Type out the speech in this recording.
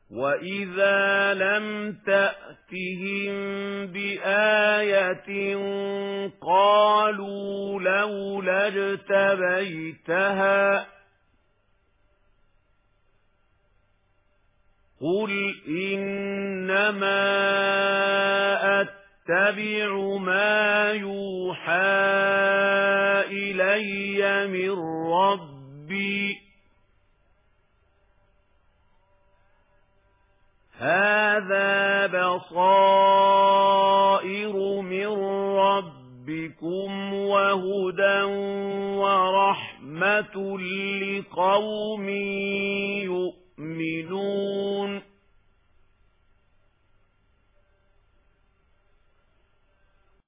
وَإِذَا لَمْ تَأْتِهِم بِآيَةٍ قَالُوا لَوْلَا اجْتَبَيْتَهَا قُلْ إِنَّمَا أَتَّبِعُ مَا يُوحَى إِلَيَّ مِنْ رَبِّي هَذَا بَصَائِرُ مِنْ رَبِّكُمْ وَهُدًى وَرَحْمَةٌ لِقَوْمٍ يُؤْمِنُونَ